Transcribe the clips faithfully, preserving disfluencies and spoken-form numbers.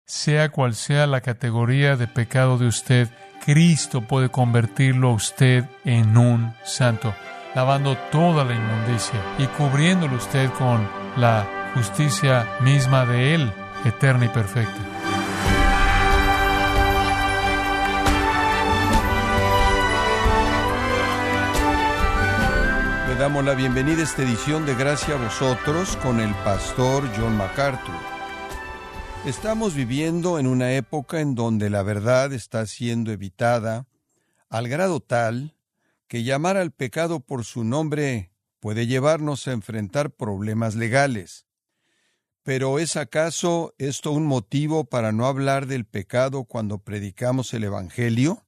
Sea cual sea la categoría de pecado de usted, Cristo puede convertirlo a usted en un santo, lavando toda la inmundicia y cubriéndolo usted con la justicia misma de Él, eterna y perfecta. Le damos la bienvenida a esta edición de Gracia a Vosotros con el pastor John MacArthur. Estamos viviendo en una época en donde la verdad está siendo evitada al grado tal que llamar al pecado por su nombre puede llevarnos a enfrentar problemas legales. Pero ¿es acaso esto un motivo para no hablar del pecado cuando predicamos el Evangelio?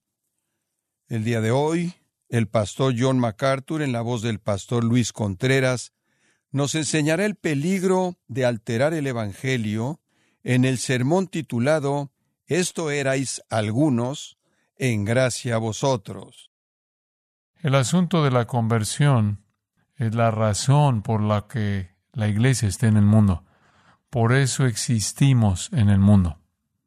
El día de hoy, el pastor John MacArthur, en la voz del pastor Luis Contreras, nos enseñará el peligro de alterar el Evangelio en el sermón titulado «Esto erais algunos, en gracia a vosotros». El asunto de la conversión es la razón por la que la iglesia está en el mundo. Por eso existimos en el mundo.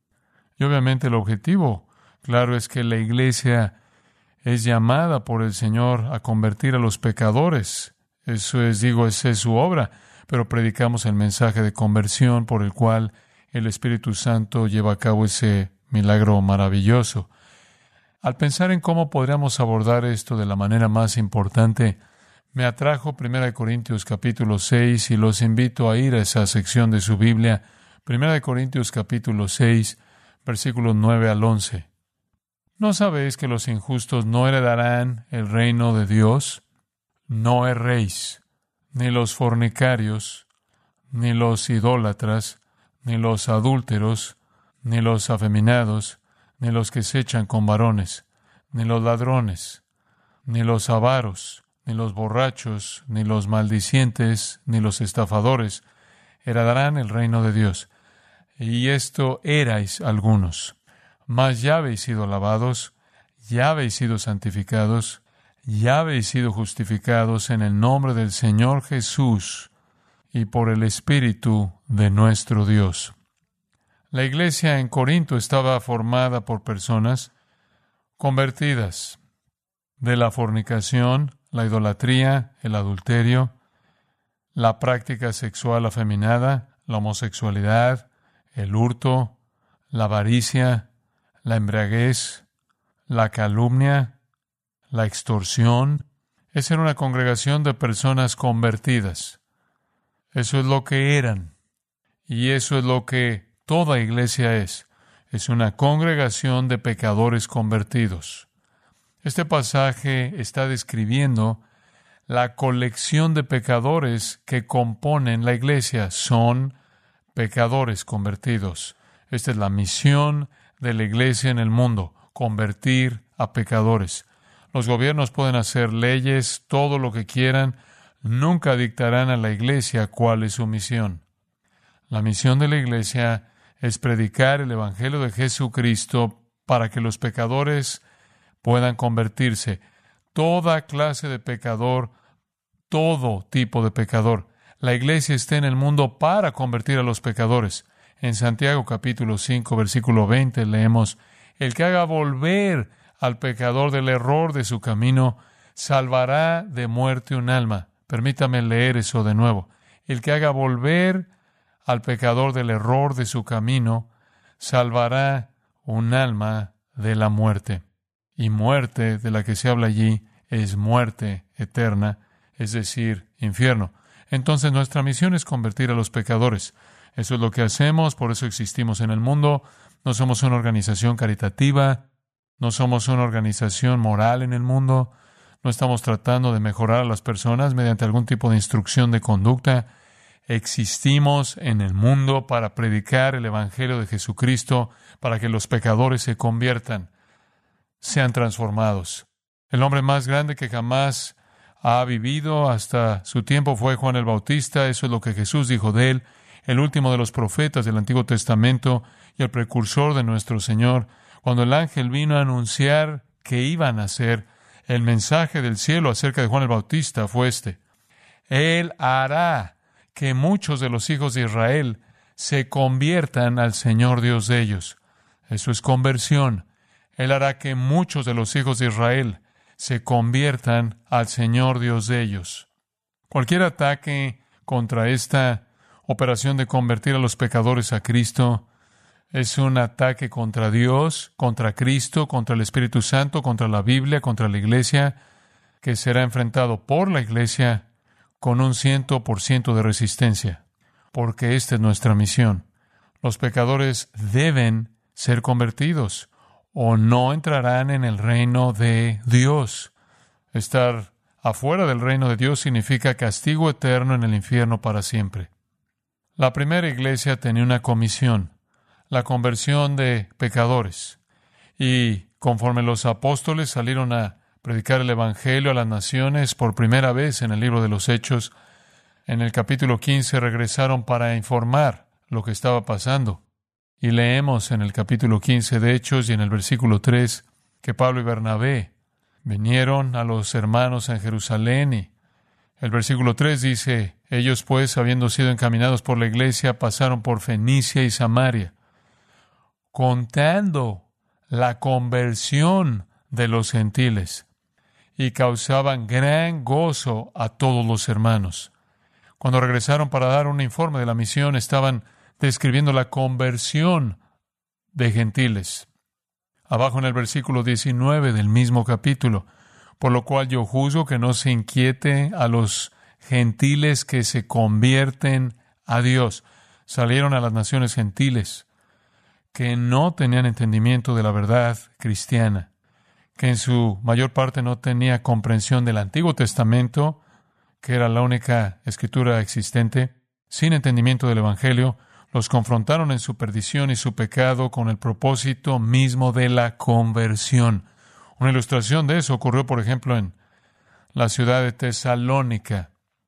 Y obviamente el objetivo, claro, es que la iglesia es llamada por el Señor a convertir a los pecadores. Eso es, digo, esa es su obra. Pero predicamos el mensaje de conversión por el cual el Espíritu Santo lleva a cabo ese milagro maravilloso. Al pensar en cómo podríamos abordar esto de la manera más importante, me atrajo Primera de Corintios capítulo seis y los invito a ir a esa sección de su Biblia, Primera de Corintios capítulo seis, versículos nueve al once. ¿No sabéis que los injustos no heredarán el reino de Dios? No erréis, ni los fornicarios, ni los idólatras, ni los adúlteros, ni los afeminados, ni los que se echan con varones, ni los ladrones, ni los avaros, ni los borrachos, ni los maldicientes, ni los estafadores, heredarán el reino de Dios. Y esto erais algunos. Mas ya habéis sido lavados, ya habéis sido santificados, ya habéis sido justificados en el nombre del Señor Jesús y por el Espíritu de nuestro Dios. La iglesia en Corinto estaba formada por personas convertidas de la fornicación, la idolatría, el adulterio, la práctica sexual afeminada, la homosexualidad, el hurto, la avaricia, la embriaguez, la calumnia, la extorsión. Esa era una congregación de personas convertidas. Eso es lo que eran. Y eso es lo que toda iglesia es. Es una congregación de pecadores convertidos. Este pasaje está describiendo la colección de pecadores que componen la iglesia. Son pecadores convertidos. Esta es la misión de la iglesia en el mundo, convertir a pecadores. Los gobiernos pueden hacer leyes, todo lo que quieran, nunca dictarán a la iglesia cuál es su misión. La misión de la iglesia es predicar el Evangelio de Jesucristo para que los pecadores puedan convertirse. Toda clase de pecador, todo tipo de pecador. La iglesia está en el mundo para convertir a los pecadores. En Santiago capítulo cinco, versículo veinte, leemos: el que haga volver al pecador del error de su camino, salvará de muerte un alma. Permítame leer eso de nuevo. El que haga volver al pecador del error de su camino, salvará un alma de la muerte. Y muerte de la que se habla allí es muerte eterna, es decir, infierno. Entonces nuestra misión es convertir a los pecadores. Eso es lo que hacemos, por eso existimos en el mundo. No somos una organización caritativa, no somos una organización moral en el mundo, no estamos tratando de mejorar a las personas mediante algún tipo de instrucción de conducta. Existimos en el mundo para predicar el Evangelio de Jesucristo, para que los pecadores se conviertan, sean transformados. El hombre más grande que jamás ha vivido hasta su tiempo fue Juan el Bautista. Eso es lo que Jesús dijo de él, el último de los profetas del Antiguo Testamento y el precursor de nuestro Señor. Cuando el ángel vino a anunciar que iba a nacer, el mensaje del cielo acerca de Juan el Bautista fue este: Él hará que muchos de los hijos de Israel se conviertan al Señor Dios de ellos. Eso es conversión. Él hará que muchos de los hijos de Israel se conviertan al Señor Dios de ellos. Cualquier ataque contra esta operación de convertir a los pecadores a Cristo es un ataque contra Dios, contra Cristo, contra el Espíritu Santo, contra la Biblia, contra la Iglesia, que será enfrentado por la Iglesia con un ciento por ciento de resistencia, porque esta es nuestra misión. Los pecadores deben ser convertidos o no entrarán en el reino de Dios. Estar afuera del reino de Dios significa castigo eterno en el infierno para siempre. La primera iglesia tenía una comisión, la conversión de pecadores. Y conforme los apóstoles salieron a predicar el Evangelio a las naciones por primera vez en el libro de los Hechos, en el capítulo quince regresaron para informar lo que estaba pasando. Y leemos en el capítulo quince de Hechos y en el versículo tres que Pablo y Bernabé vinieron a los hermanos en Jerusalén y el versículo tres dice, ellos pues, habiendo sido encaminados por la iglesia, pasaron por Fenicia y Samaria, contando la conversión de los gentiles, y causaban gran gozo a todos los hermanos. Cuando regresaron para dar un informe de la misión, estaban describiendo la conversión de gentiles. Abajo en el versículo diecinueve del mismo capítulo, por lo cual yo juzgo que no se inquiete a los gentiles que se convierten a Dios. Salieron a las naciones gentiles que no tenían entendimiento de la verdad cristiana, que en su mayor parte no tenía comprensión del Antiguo Testamento, que era la única escritura existente, sin entendimiento del Evangelio. Los confrontaron en su perdición y su pecado con el propósito mismo de la conversión. Una ilustración de eso ocurrió, por ejemplo, en la ciudad de Tesalónica.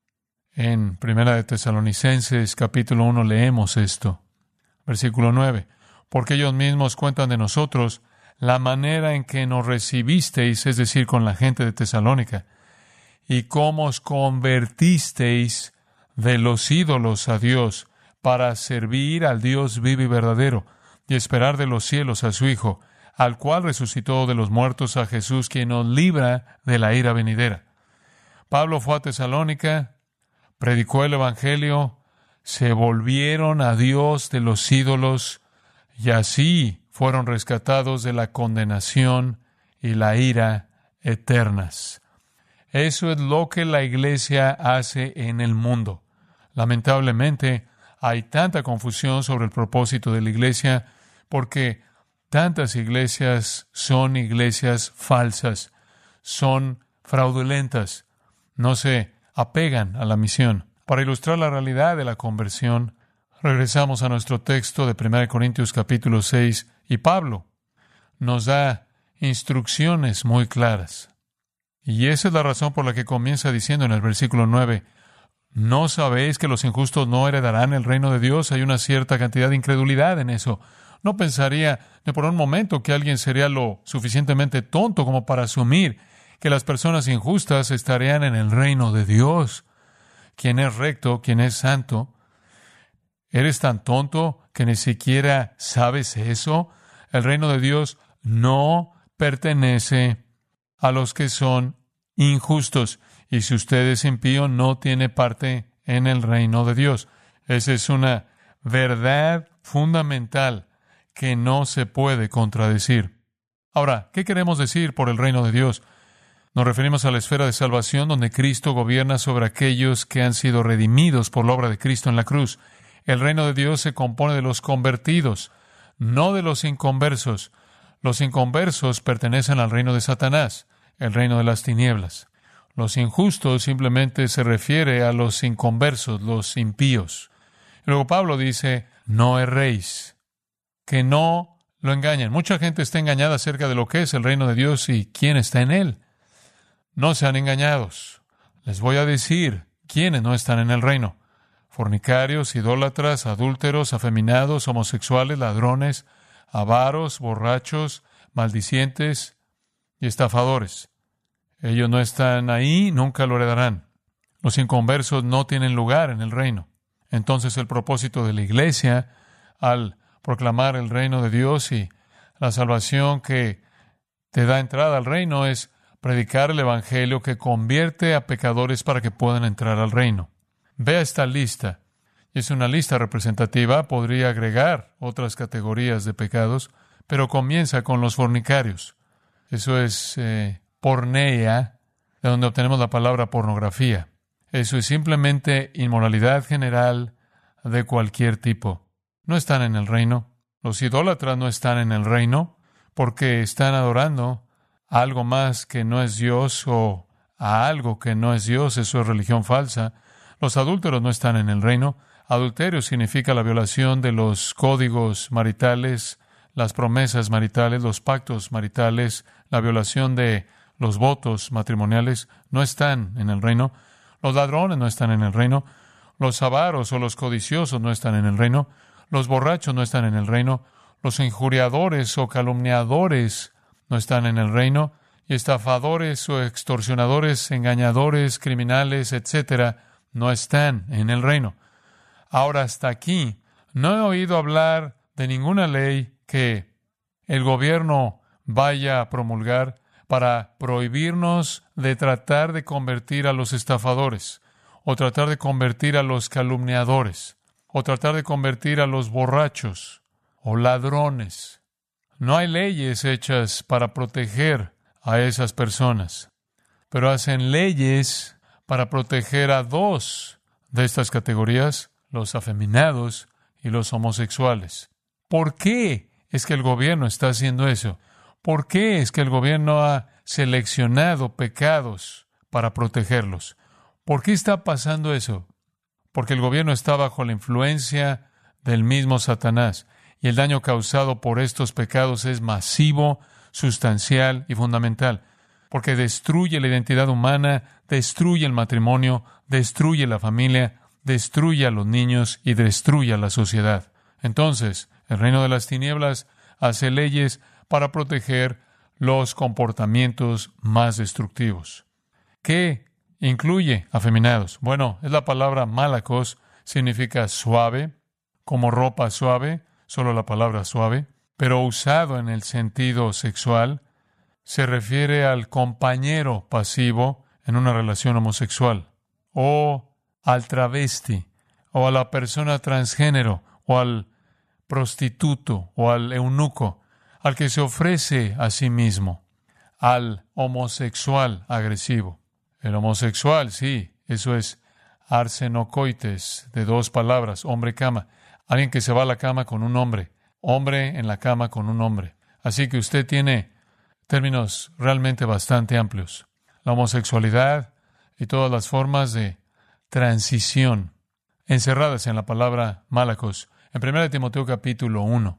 En Primera de Tesalonicenses, capítulo uno, leemos esto. Versículo nueve. Porque ellos mismos cuentan de nosotros la manera en que nos recibisteis, es decir, con la gente de Tesalónica, y cómo os convertisteis de los ídolos a Dios, para servir al Dios vivo y verdadero, y esperar de los cielos a su Hijo, al cual resucitó de los muertos, a Jesús, quien nos libra de la ira venidera. Pablo fue a Tesalónica, predicó el Evangelio, se volvieron a Dios de los ídolos, y así fueron rescatados de la condenación y la ira eternas. Eso es lo que la iglesia hace en el mundo. Lamentablemente, hay tanta confusión sobre el propósito de la iglesia porque tantas iglesias son iglesias falsas, son fraudulentas, no se apegan a la misión. Para ilustrar la realidad de la conversión, regresamos a nuestro texto de primera Corintios capítulo seis y Pablo nos da instrucciones muy claras. Y esa es la razón por la que comienza diciendo en el versículo nueve, ¿no sabéis que los injustos no heredarán el reino de Dios? Hay una cierta cantidad de incredulidad en eso. No pensaría ni por un momento que alguien sería lo suficientemente tonto como para asumir que las personas injustas estarían en el reino de Dios. ¿Quién es recto? ¿Quién es santo? ¿Eres tan tonto que ni siquiera sabes eso? El reino de Dios no pertenece a los que son injustos. Y si usted es impío, no tiene parte en el reino de Dios. Esa es una verdad fundamental que no se puede contradecir. Ahora, ¿qué queremos decir por el reino de Dios? Nos referimos a la esfera de salvación donde Cristo gobierna sobre aquellos que han sido redimidos por la obra de Cristo en la cruz. El reino de Dios se compone de los convertidos, no de los inconversos. Los inconversos pertenecen al reino de Satanás, el reino de las tinieblas. Los injustos simplemente se refiere a los inconversos, los impíos. Luego Pablo dice, no erréis, que no lo engañen. Mucha gente está engañada acerca de lo que es el reino de Dios y quién está en él. No sean engañados. Les voy a decir quiénes no están en el reino. Fornicarios, idólatras, adúlteros, afeminados, homosexuales, ladrones, avaros, borrachos, maldicientes y estafadores. Ellos no están ahí, nunca lo heredarán. Los inconversos no tienen lugar en el reino. Entonces el propósito de la iglesia, al proclamar el reino de Dios y la salvación que te da entrada al reino, es predicar el evangelio que convierte a pecadores para que puedan entrar al reino. Vea esta lista. Es una lista representativa, podría agregar otras categorías de pecados, pero comienza con los fornicarios. Eso es eh, porneia, de donde obtenemos la palabra pornografía. Eso es simplemente inmoralidad general de cualquier tipo. No están en el reino. Los idólatras no están en el reino porque están adorando a algo más que no es Dios o a algo que no es Dios. Eso es religión falsa. Los adúlteros no están en el reino. Adulterio significa la violación de los códigos maritales, las promesas maritales, los pactos maritales, la violación de los votos matrimoniales. No están en el reino. Los ladrones no están en el reino. Los avaros o los codiciosos no están en el reino. Los borrachos no están en el reino. Los injuriadores o calumniadores no están en el reino. Y estafadores o extorsionadores, engañadores, criminales, etcétera, no están en el reino. Ahora, hasta aquí, no he oído hablar de ninguna ley que el gobierno vaya a promulgar para prohibirnos de tratar de convertir a los estafadores, o tratar de convertir a los calumniadores, o tratar de convertir a los borrachos o ladrones. No hay leyes hechas para proteger a esas personas, pero hacen leyes para proteger a dos de estas categorías, los afeminados y los homosexuales. ¿Por qué es que el gobierno está haciendo eso? ¿Por qué es que el gobierno ha seleccionado pecados para protegerlos? ¿Por qué está pasando eso? Porque el gobierno está bajo la influencia del mismo Satanás, y el daño causado por estos pecados es masivo, sustancial y fundamental, porque destruye la identidad humana, destruye el matrimonio, destruye la familia, destruye a los niños y destruye a la sociedad. Entonces, el reino de las tinieblas hace leyes para proteger los comportamientos más destructivos. ¿Qué incluye afeminados? Bueno, es la palabra malakos, significa suave, como ropa suave, solo la palabra suave, pero usado en el sentido sexual, se refiere al compañero pasivo en una relación homosexual, o al travesti, o a la persona transgénero, o al prostituto, o al eunuco, al que se ofrece a sí mismo, al homosexual agresivo. El homosexual, sí, eso es arsenocoites, de dos palabras, hombre-cama. Alguien que se va a la cama con un hombre, hombre en la cama con un hombre. Así que usted tiene términos realmente bastante amplios. La homosexualidad y todas las formas de transición encerradas en la palabra malakos. En primera Timoteo capítulo uno.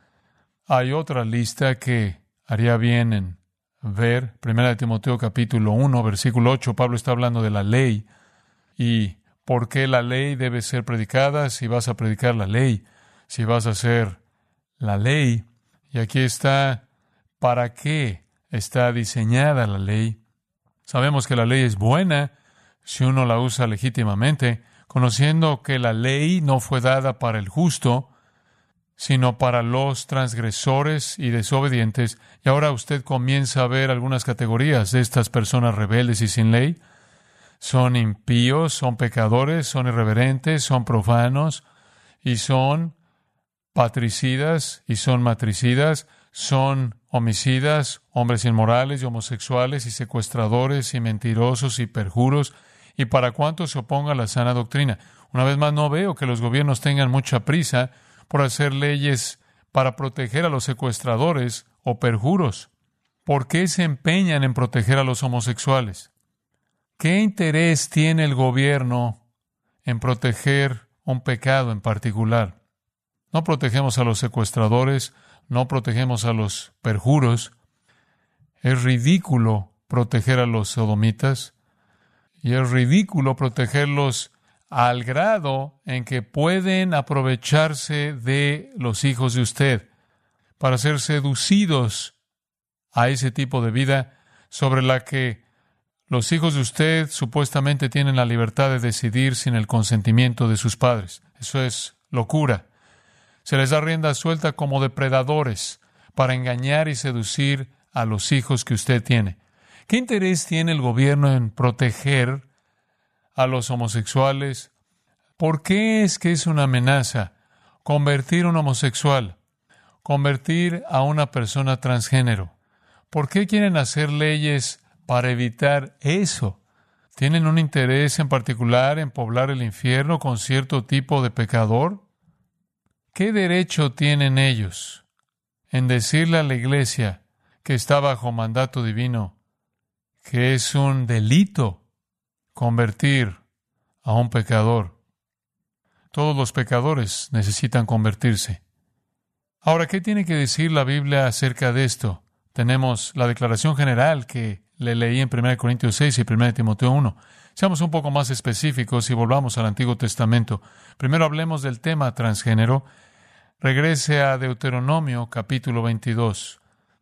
Hay otra lista que haría bien en ver. primera Timoteo capítulo uno, versículo ocho. Pablo está hablando de la ley y por qué la ley debe ser predicada. Si vas a predicar la ley, si vas a hacer la ley. Y aquí está para qué está diseñada la ley. Sabemos que la ley es buena si uno la usa legítimamente, conociendo que la ley no fue dada para el justo, sino para los transgresores y desobedientes. Y ahora usted comienza a ver algunas categorías de estas personas rebeldes y sin ley. Son impíos, son pecadores, son irreverentes, son profanos, y son patricidas, y son matricidas, son homicidas, hombres inmorales y homosexuales, y secuestradores, y mentirosos, y perjuros, y para cuantos se oponga a la sana doctrina. Una vez más, no veo que los gobiernos tengan mucha prisa por hacer leyes para proteger a los secuestradores o perjuros. ¿Por qué se empeñan en proteger a los homosexuales? ¿Qué interés tiene el gobierno en proteger un pecado en particular? No protegemos a los secuestradores, no protegemos a los perjuros. Es ridículo proteger a los sodomitas y es ridículo protegerlos al grado en que pueden aprovecharse de los hijos de usted para ser seducidos a ese tipo de vida sobre la que Los hijos de usted supuestamente tienen la libertad de decidir sin el consentimiento de sus padres. Eso es locura. Se les da rienda suelta como depredadores para engañar y seducir a los hijos que usted tiene. ¿Qué interés tiene el gobierno en proteger a los homosexuales? ¿Por qué es que es una amenaza convertir a un homosexual, convertir a una persona transgénero? ¿Por qué quieren hacer leyes para evitar eso? ¿Tienen un interés en particular en poblar el infierno con cierto tipo de pecador? ¿Qué derecho tienen ellos en decirle a la iglesia que está bajo mandato divino que es un delito convertir a un pecador? Todos los pecadores necesitan convertirse. Ahora, ¿qué tiene que decir la Biblia acerca de esto? Tenemos la declaración general que le leí en primera Corintios seis y primera Timoteo uno. Seamos un poco más específicos y volvamos al Antiguo Testamento. Primero hablemos del tema transgénero. Regrese a Deuteronomio capítulo veintidós.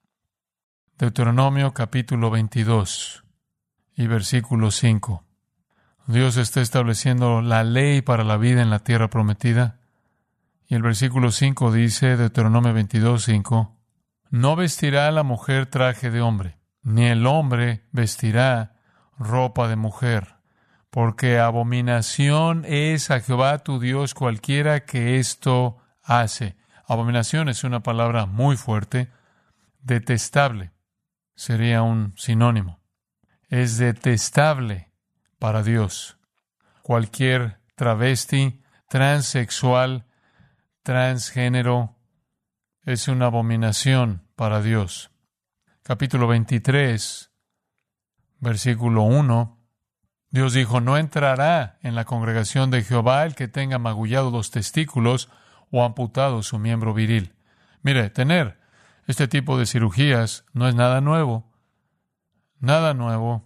Deuteronomio capítulo veintidós y versículo cinco. Dios está estableciendo la ley para la vida en la tierra prometida. Y el versículo cinco dice, Deuteronomio veintidós, cinco, no vestirá la mujer traje de hombre, ni el hombre vestirá ropa de mujer, porque abominación es a Jehová tu Dios cualquiera que esto hace. Abominación es una palabra muy fuerte. Detestable sería un sinónimo. Es detestable para Dios. Cualquier travesti, transexual, transgénero es una abominación para Dios. Capítulo veintitrés, versículo uno. Dios dijo, no entrará en la congregación de Jehová el que tenga magullado los testículos o amputado su miembro viril. Mire, tener este tipo de cirugías no es nada nuevo. Nada nuevo.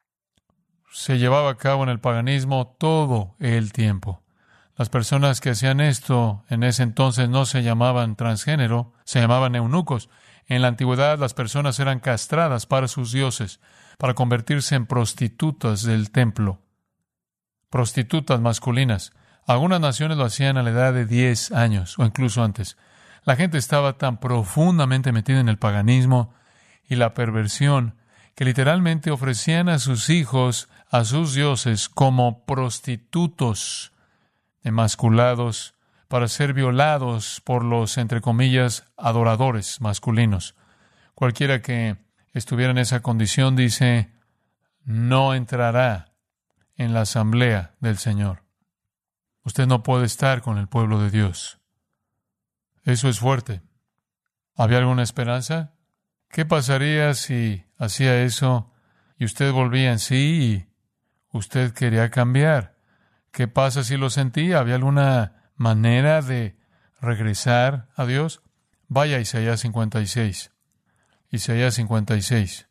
Se llevaba a cabo en el paganismo todo el tiempo. Las personas que hacían esto en ese entonces no se llamaban transgénero, se llamaban eunucos. En la antigüedad las personas eran castradas para sus dioses, para convertirse en prostitutas del templo. Prostitutas masculinas. Algunas naciones lo hacían a la edad de diez años o incluso antes. La gente estaba tan profundamente metida en el paganismo y la perversión que literalmente ofrecían a sus hijos, a sus dioses, como prostitutos emasculados para ser violados por los, entre comillas, adoradores masculinos. Cualquiera que estuviera en esa condición, dice, no entrará en la asamblea del Señor. Usted no puede estar con el pueblo de Dios. Eso es fuerte. ¿Había alguna esperanza? ¿Qué pasaría si hacía eso y usted volvía en sí y usted quería cambiar? ¿Qué pasa si lo sentía? ¿Había alguna manera de regresar a Dios? Vaya a Isaías cincuenta y seis. Isaías cincuenta y seis.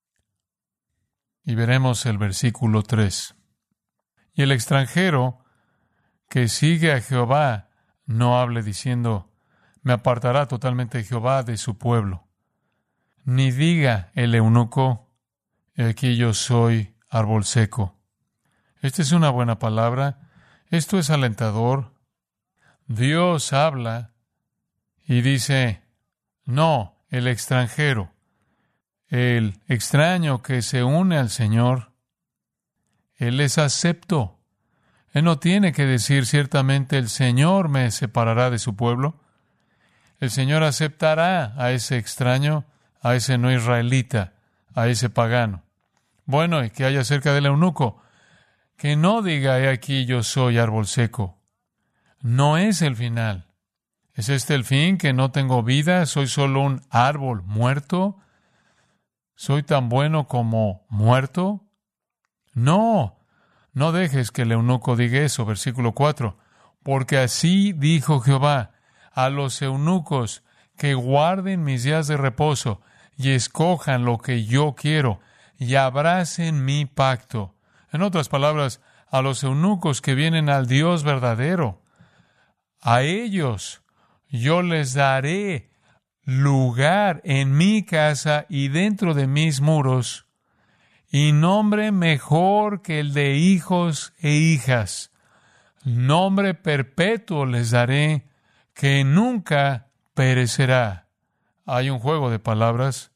Y veremos el versículo tres. Y el extranjero que sigue a Jehová no hable diciendo, me apartará totalmente Jehová de su pueblo. Ni diga el eunuco, aquí yo soy árbol seco. Esta es una buena palabra. Esto es alentador. Dios habla y dice, no, el extranjero, el extraño que se une al Señor, Él es acepto. Él no tiene que decir ciertamente el Señor me separará de su pueblo. El Señor aceptará a ese extraño, a ese no israelita, a ese pagano. Bueno, ¿y qué hay acerca del eunuco? Que no diga, he aquí yo soy árbol seco. No es el final. ¿Es este el fin, que no tengo vida? ¿Soy solo un árbol muerto? ¿Soy tan bueno como muerto? No, no dejes que el eunuco diga eso. Versículo cuatro. Porque así dijo Jehová, a los eunucos que guarden mis días de reposo y escojan lo que yo quiero y abracen mi pacto. En otras palabras, a los eunucos que vienen al Dios verdadero, a ellos yo les daré lugar en mi casa y dentro de mis muros, y nombre mejor que el de hijos e hijas. Nombre perpetuo les daré, que nunca perecerá. Hay un juego de palabras.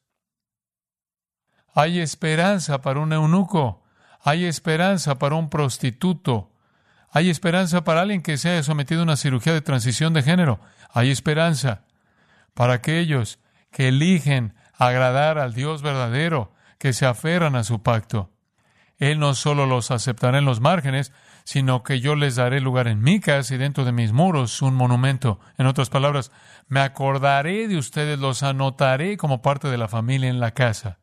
Hay esperanza para un eunuco. Hay esperanza para un prostituto. Hay esperanza para alguien que se haya sometido a una cirugía de transición de género. Hay esperanza para aquellos que eligen agradar al Dios verdadero, que se aferran a su pacto. Él no solo los aceptará en los márgenes, sino que yo les daré lugar en mi casa y dentro de mis muros un monumento. En otras palabras, me acordaré de ustedes, los anotaré como parte de la familia en la casa.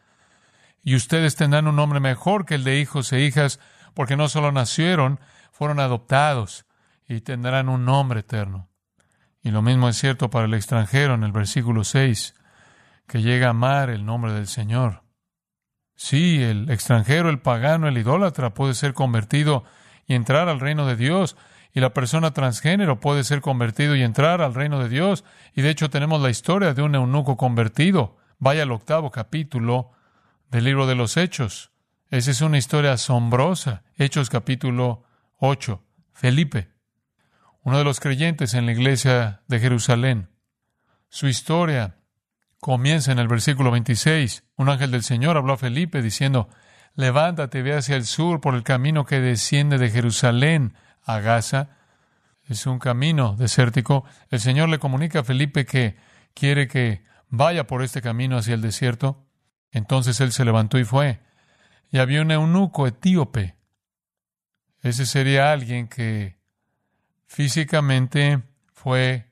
Y ustedes tendrán un nombre mejor que el de hijos e hijas, porque no solo nacieron, fueron adoptados y tendrán un nombre eterno. Y lo mismo es cierto para el extranjero en el versículo seis, que llega a amar el nombre del Señor. Sí, el extranjero, el pagano, el idólatra puede ser convertido y entrar al reino de Dios, y la persona transgénero puede ser convertido y entrar al reino de Dios. Y de hecho tenemos la historia de un eunuco convertido. Vaya al octavo capítulo del libro de los Hechos. Esa es una historia asombrosa. Hechos capítulo ocho. Felipe, uno de los creyentes en la iglesia de Jerusalén. Su historia comienza en el versículo veintiséis. Un ángel del Señor habló a Felipe diciendo: levántate, ve hacia el sur por el camino que desciende de Jerusalén a Gaza. Es un camino desértico. El Señor le comunica a Felipe que quiere que vaya por este camino hacia el desierto. Entonces él se levantó y fue. Y había un eunuco etíope. Ese sería alguien que físicamente fue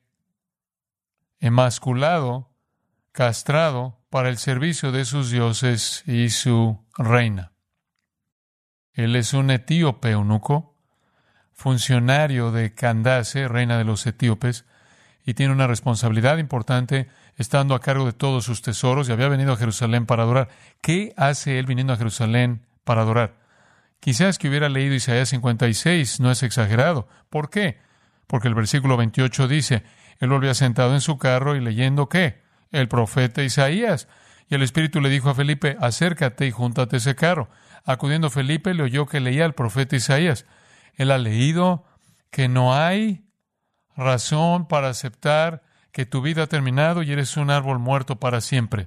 emasculado, castrado para el servicio de sus dioses y su reina. Él es un etíope eunuco, funcionario de Candace, reina de los etíopes, y tiene una responsabilidad importante, estando a cargo de todos sus tesoros, y había venido a Jerusalén para adorar. ¿Qué hace él viniendo a Jerusalén para adorar? Quizás que hubiera leído Isaías cincuenta y seis, no es exagerado. ¿Por qué? Porque el versículo veintiocho dice, él volvía sentado en su carro y leyendo, ¿qué? El profeta Isaías. Y el Espíritu le dijo a Felipe, acércate y júntate ese carro. Acudiendo Felipe, le oyó que leía al profeta Isaías. Él ha leído que no hay razón para aceptar que tu vida ha terminado y eres un árbol muerto para siempre.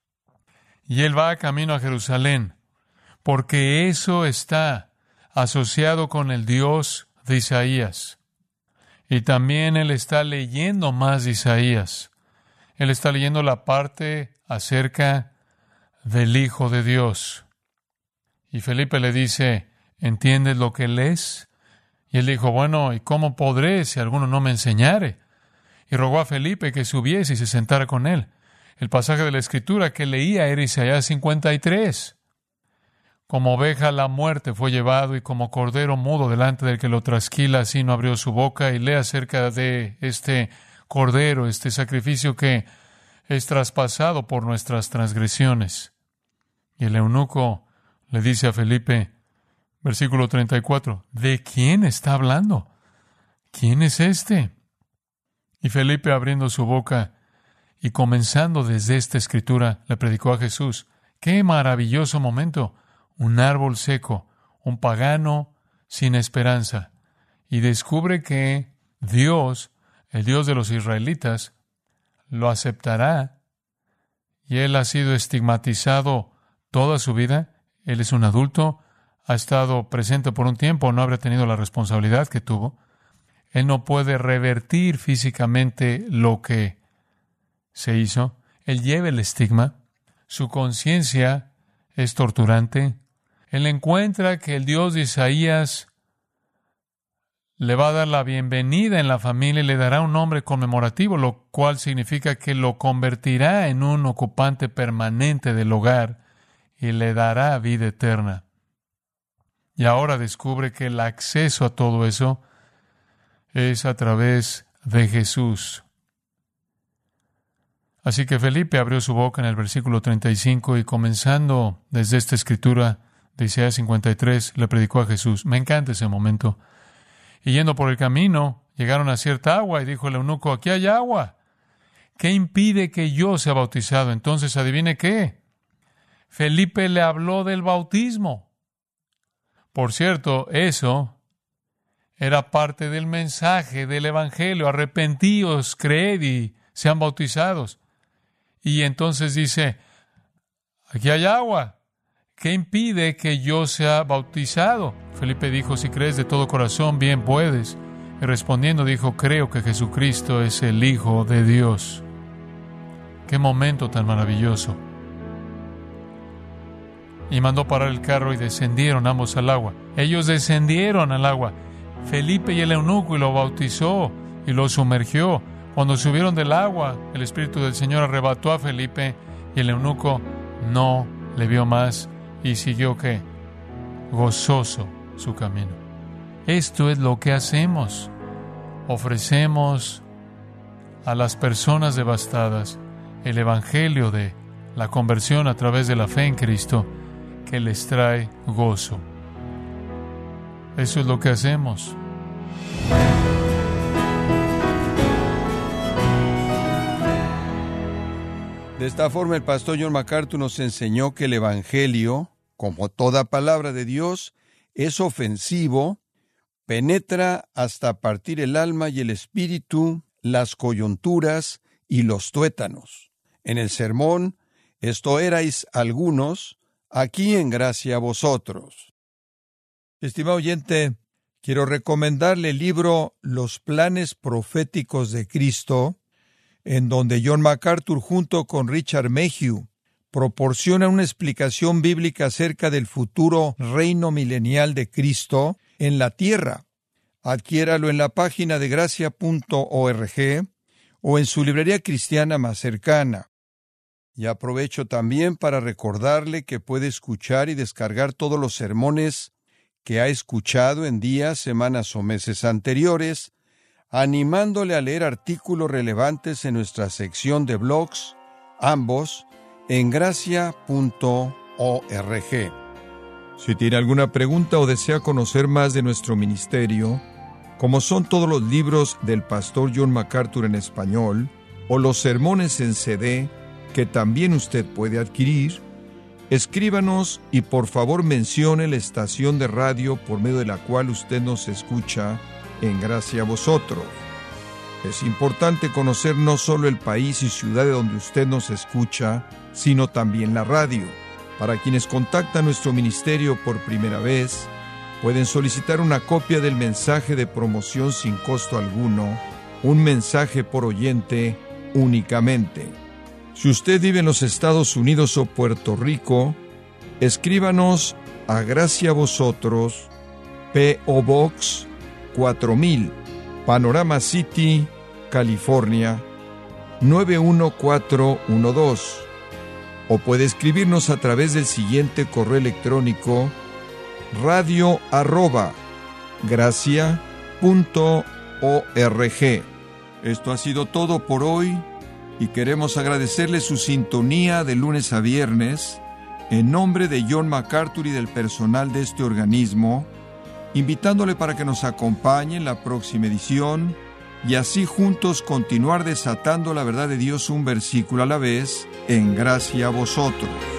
Y él va camino a Jerusalén, porque eso está asociado con el Dios de Isaías. Y también él está leyendo más de Isaías. Él está leyendo la parte acerca del Hijo de Dios. Y Felipe le dice, ¿entiendes lo que lees? Y él dijo, bueno, ¿y cómo podré si alguno no me enseñare? Y rogó a Felipe que subiese y se sentara con él. El pasaje de la Escritura que leía era Isaías cincuenta y tres. Como oveja a la muerte fue llevado, y como cordero mudo delante del que lo trasquila, así no abrió su boca. Y lee acerca de este cordero, este sacrificio que es traspasado por nuestras transgresiones. Y el eunuco le dice a Felipe, versículo treinta y cuatro, ¿de quién está hablando? ¿Quién es este? Y Felipe, abriendo su boca y comenzando desde esta escritura, le predicó a Jesús. ¡Qué maravilloso momento! Un árbol seco, un pagano sin esperanza. Y descubre que Dios, el Dios de los israelitas, lo aceptará. Y él ha sido estigmatizado toda su vida. Él es un adulto, ha estado presente por un tiempo, no habrá tenido la responsabilidad que tuvo. Él no puede revertir físicamente lo que se hizo. Él lleva el estigma. Su conciencia es torturante. Él encuentra que el Dios de Isaías le va a dar la bienvenida en la familia y le dará un nombre conmemorativo, lo cual significa que lo convertirá en un ocupante permanente del hogar y le dará vida eterna. Y ahora descubre que el acceso a todo eso es a través de Jesús. Así que Felipe abrió su boca en el versículo treinta y cinco y comenzando desde esta escritura de Isaías cincuenta y tres, le predicó a Jesús. Me encanta ese momento. Y yendo por el camino, llegaron a cierta agua y dijo el eunuco, aquí hay agua. ¿Qué impide que yo sea bautizado? Entonces, ¿adivine qué? Felipe le habló del bautismo. Por cierto, eso era parte del mensaje del Evangelio. Arrepentíos, creed y sean bautizados. Y entonces dice, aquí hay agua. ¿Qué impide que yo sea bautizado? Felipe dijo, si crees de todo corazón, bien puedes. Y respondiendo dijo, creo que Jesucristo es el Hijo de Dios. ¡Qué momento tan maravilloso! Y mandó parar el carro y descendieron ambos al agua. Ellos descendieron al agua. Felipe y el eunuco, y lo bautizó y lo sumergió. Cuando subieron del agua, el Espíritu del Señor arrebató a Felipe y el eunuco no le vio más y siguió, ¿qué? Gozoso su camino. Esto es lo que hacemos. Ofrecemos a las personas devastadas el Evangelio de la conversión a través de la fe en Cristo, que les trae gozo. Eso es lo que hacemos. De esta forma, el pastor John MacArthur nos enseñó que el Evangelio, como toda palabra de Dios, es ofensivo, penetra hasta partir el alma y el espíritu, las coyunturas y los tuétanos. En el sermón, esto erais algunos, aquí en gracia a vosotros. Estimado oyente, quiero recomendarle el libro Los planes proféticos de Cristo, en donde John MacArthur junto con Richard Mayhew proporciona una explicación bíblica acerca del futuro reino milenial de Cristo en la tierra. Adquiéralo en la página de gracia punto org o en su librería cristiana más cercana. Y aprovecho también para recordarle que puede escuchar y descargar todos los sermones que ha escuchado en días, semanas o meses anteriores, animándole a leer artículos relevantes en nuestra sección de blogs, ambos en gracia punto org. Si tiene alguna pregunta o desea conocer más de nuestro ministerio, como son todos los libros del pastor John MacArthur en español, o los sermones en C D, que también usted puede adquirir, escríbanos y por favor mencione la estación de radio por medio de la cual usted nos escucha en gracia a vosotros. Es importante conocer no solo el país y ciudad de donde usted nos escucha, sino también la radio. Para quienes contactan nuestro ministerio por primera vez, pueden solicitar una copia del mensaje de promoción sin costo alguno, un mensaje por oyente únicamente. Si usted vive en los Estados Unidos o Puerto Rico, escríbanos a Gracia a Vosotros, P O Box cuatro mil, Panorama City, California, nueve uno cuatro uno dos. O puede escribirnos a través del siguiente correo electrónico: radio arroba gracia punto org. Esto ha sido todo por hoy y queremos agradecerle su sintonía de lunes a viernes en nombre de John MacArthur y del personal de este organismo, invitándole para que nos acompañe en la próxima edición y así juntos continuar desatando la verdad de Dios un versículo a la vez en gracia a vosotros.